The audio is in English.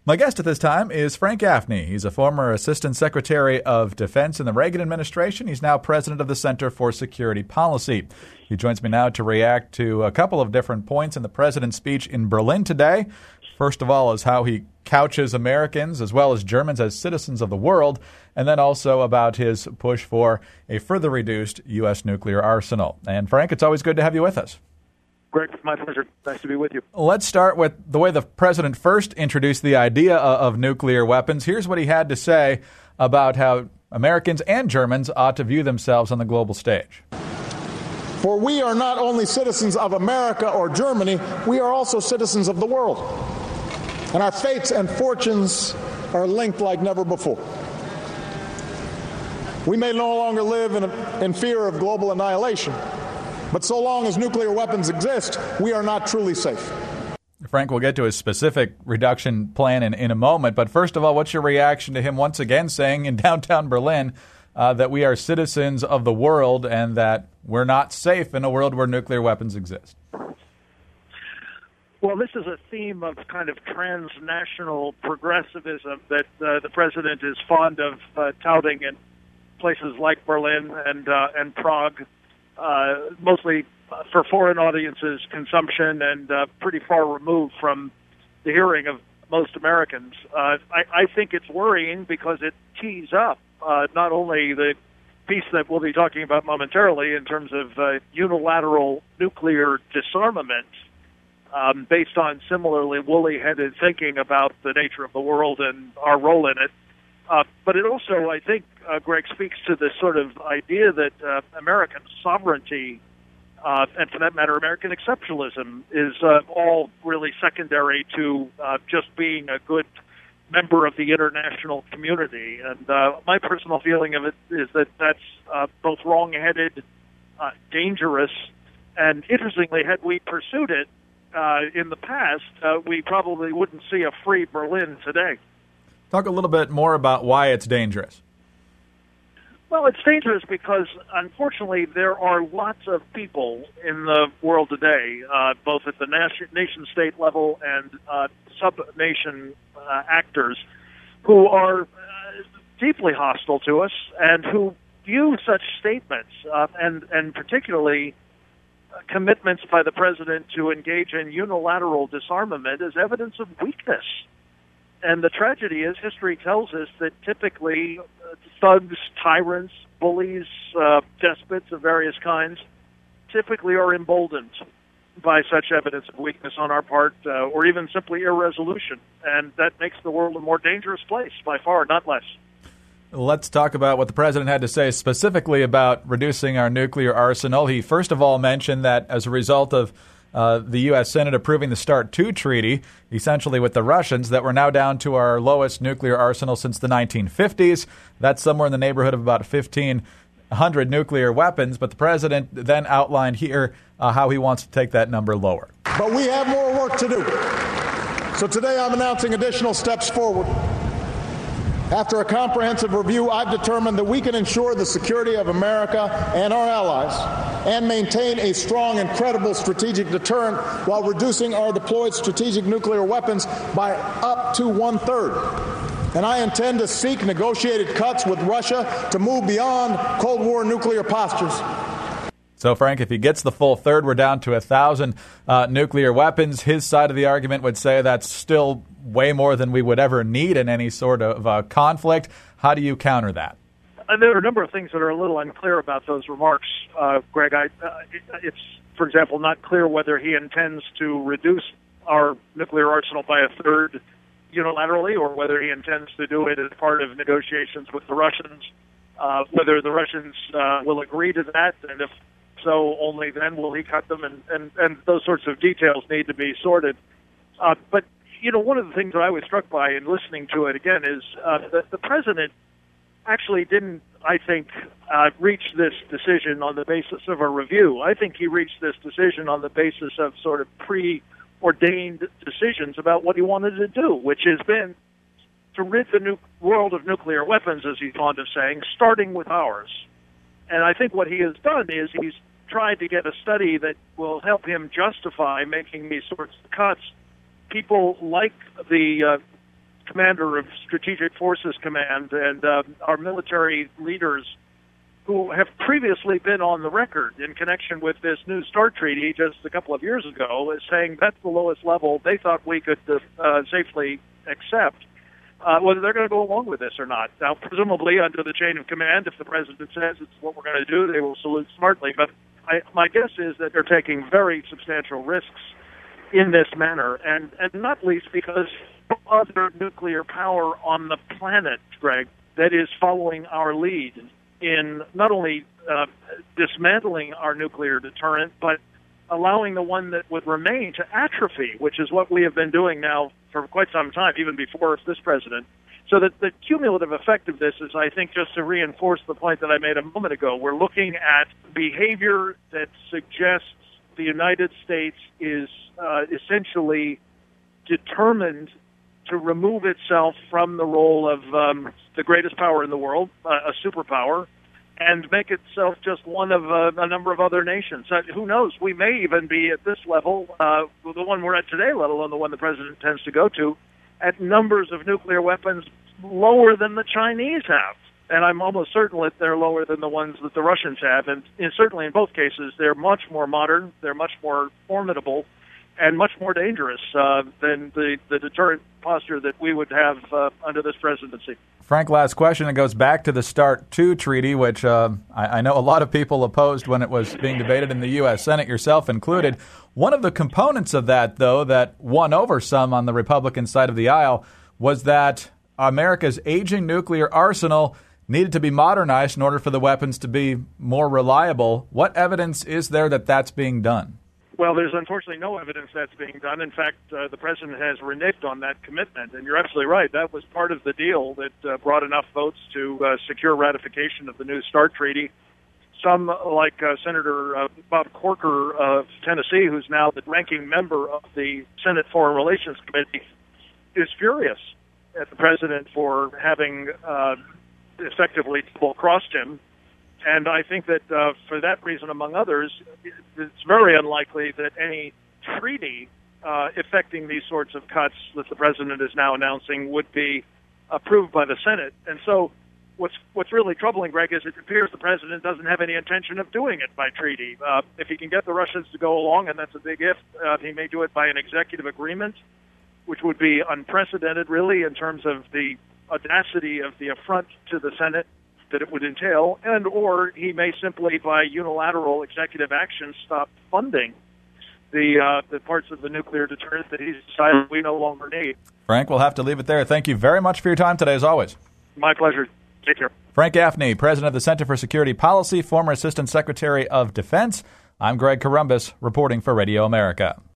My guest at this time is Frank Gaffney. He's a former Assistant Secretary of Defense in the Reagan administration. He's now president of the Center for Security Policy. He joins me now to react to a couple of different points in the president's speech in Berlin today. First of all is how he couches Americans as well as Germans as citizens of the world, and then also about his push for a further reduced U.S. nuclear arsenal. And Frank, it's always good to have you with us. Greg, my pleasure. Nice to be with you. Let's start with the way the president first introduced the idea of nuclear weapons. Here's what he had to say about how Americans and Germans ought to view themselves on the global stage. For we are not only citizens of America or Germany, we are also citizens of the world. And our fates and fortunes are linked like never before. We may no longer live in fear of global annihilation, but so long as nuclear weapons exist, we are not truly safe. Frank, we'll get to his specific reduction plan in a moment. But first of all, what's your reaction to him once again saying in downtown Berlin that we are citizens of the world and that we're not safe in a world where nuclear weapons exist? Well, this is a theme of kind of transnational progressivism that the president is fond of touting in places like Berlin and Prague. Mostly for foreign audiences, consumption, and pretty far removed from the hearing of most Americans. I think it's worrying because it tees up not only the piece that we'll be talking about momentarily in terms of unilateral nuclear disarmament based on similarly woolly-headed thinking about the nature of the world and our role in it, but it also, I think, Greg, speaks to this sort of idea that American sovereignty, and for that matter, American exceptionalism, is all really secondary to just being a good member of the international community. And my personal feeling of it is that that's both wrong-headed, dangerous, and interestingly, had we pursued it in the past, we probably wouldn't see a free Berlin today. Talk a little bit more about why it's dangerous. Well, it's dangerous because, unfortunately, there are lots of people in the world today, both at the nation-state level and sub-nation actors, who are deeply hostile to us and who view such statements, and particularly commitments by the president to engage in unilateral disarmament, as evidence of weakness. And the tragedy is, history tells us that typically thugs, tyrants, bullies, despots of various kinds typically are emboldened by such evidence of weakness on our part, or even simply irresolution. And that makes the world a more dangerous place, by far, not less. Let's talk about what the president had to say specifically about reducing our nuclear arsenal. He first of all mentioned that as a result of the U.S. Senate approving the START II treaty, essentially with the Russians, that we're now down to our lowest nuclear arsenal since the 1950s. That's somewhere in the neighborhood of about 1,500 nuclear weapons. But the president then outlined here how he wants to take that number lower. But we have more work to do. So today I'm announcing additional steps forward. After a comprehensive review, I've determined that we can ensure the security of America and our allies and maintain a strong and credible strategic deterrent while reducing our deployed strategic nuclear weapons by up to 1/3. And I intend to seek negotiated cuts with Russia to move beyond Cold War nuclear postures. So, Frank, if he gets the full third, we're down to 1,000 nuclear weapons. His side of the argument would say that's still way more than we would ever need in any sort of conflict. How do you counter that? There are a number of things that are a little unclear about those remarks, Greg. It's, for example, not clear whether he intends to reduce our nuclear arsenal by 1/3 unilaterally or whether he intends to do it as part of negotiations with the Russians, whether the Russians will agree to that, and if so, only then will he cut them, and those sorts of details need to be sorted. But, you know, one of the things that I was struck by in listening to it again is that the president actually didn't, I think, reach this decision on the basis of a review. I think he reached this decision on the basis of sort of preordained decisions about what he wanted to do, which has been to rid the world of nuclear weapons, as he's fond of saying, starting with ours. And I think what he has done is he's tried to get a study that will help him justify making these sorts of cuts. People like the commander of Strategic Forces Command, and our military leaders who have previously been on the record in connection with this new START treaty just a couple of years ago as saying that's the lowest level they thought we could safely accept, whether they're going to go along with this or not. Now, presumably under the chain of command, if the president says it's what we're going to do, they will salute smartly. But my guess is that they're taking very substantial risks in this manner, and not least because no other nuclear power on the planet, Greg, that is following our lead in not only dismantling our nuclear deterrent, but allowing the one that would remain to atrophy, which is what we have been doing now for quite some time, even before this president. So that the cumulative effect of this is, I think, just to reinforce the point that I made a moment ago, we're looking at behavior that suggests the United States is essentially determined to remove itself from the role of the greatest power in the world, a superpower, and make itself just one of a number of other nations. Who knows? We may even be at this level, the one we're at today, let alone the one the president tends to go to, at numbers of nuclear weapons lower than the Chinese have. And I'm almost certain that they're lower than the ones that the Russians have. And certainly in both cases, they're much more modern, they're much more formidable, and much more dangerous than the deterrent posture that we would have under this presidency. Frank, last question. It goes back to the START II treaty, which I know a lot of people opposed when it was being debated in the U.S. Senate, yourself included. One of the components of that, though, that won over some on the Republican side of the aisle was that America's aging nuclear arsenal needed to be modernized in order for the weapons to be more reliable. What evidence is there that that's being done? Well, there's unfortunately no evidence that's being done. In fact, the president has reneged on that commitment. And you're absolutely right. That was part of the deal that brought enough votes to secure ratification of the new START treaty. Some, like Senator Bob Corker of Tennessee, who's now the ranking member of the Senate Foreign Relations Committee, is furious at the president for having effectively double-crossed him. And I think that for that reason, among others, it's very unlikely that any treaty affecting these sorts of cuts that the president is now announcing would be approved by the Senate. And so what's really troubling, Greg, is it appears the president doesn't have any intention of doing it by treaty. If he can get the Russians to go along, and that's a big if, he may do it by an executive agreement, which would be unprecedented, really, in terms of the audacity of the affront to the Senate that it would entail, and or he may simply, by unilateral executive action, stop funding the parts of the nuclear deterrent that he's decided we no longer need. Frank, we'll have to leave it there. Thank you very much for your time today, as always. My pleasure. Take care. Frank Gaffney, president of the Center for Security Policy, former Assistant Secretary of Defense. I'm Greg Corombos, reporting for Radio America.